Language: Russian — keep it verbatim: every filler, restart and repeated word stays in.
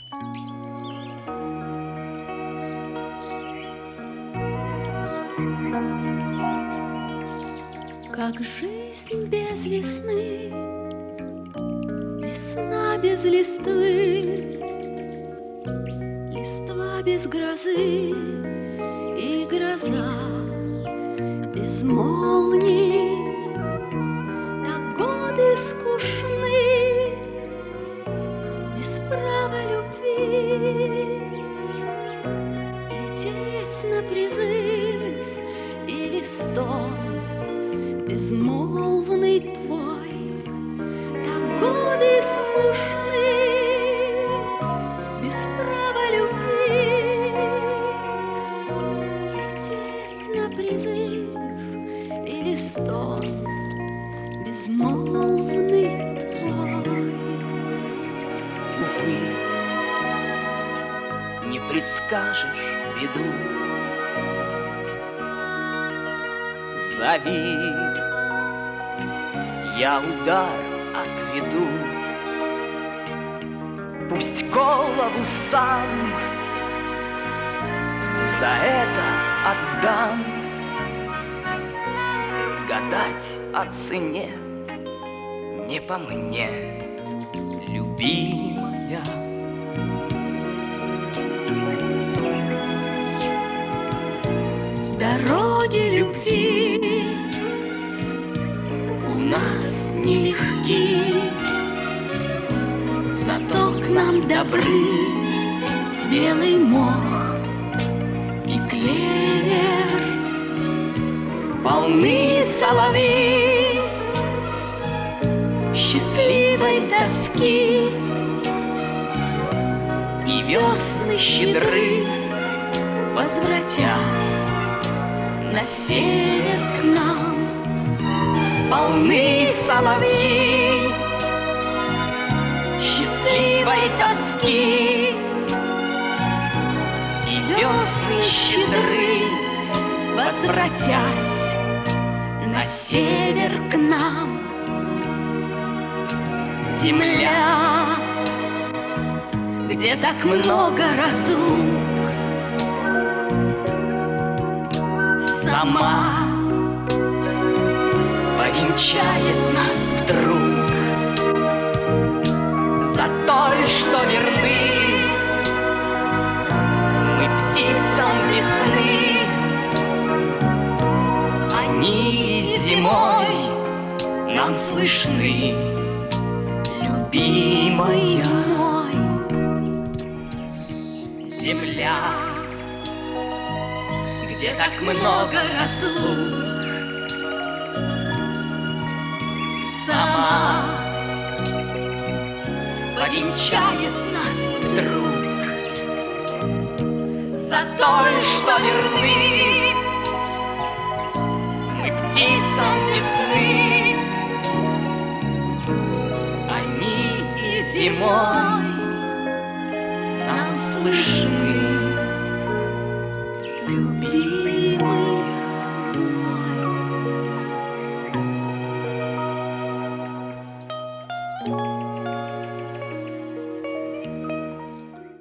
Как жизнь без весны, весна без листвы, листва без грозы и гроза без молний. Так годы скучны, без права любви, лететь на призыв или стон безмолвный твой. Так годы скучны, без права любви, лететь на призыв или стон безмолвный твой. Увы, не предскажешь беду, зови, я удар отведу. Пусть голову сам за это отдам. Гадать о цене не по мне, любимая. Дороги любви у нас нелегки, зато к нам добры белый мох и клевер. Полны соловьи счастливой тоски, и весны щедры, возвратясь на север к нам. Полны соловьи счастливой тоски, и весны щедры, возвратясь на север к нам. Земля, где так много разлук, сама повенчает нас вдруг. За то, что верны мы птицам весны, они зимой нам слышны, любимая мой. Земля, где так много разлук, сама повенчает нас вдруг. За то, что верны мы птицам весны, они и зимой нам слышны, любимые.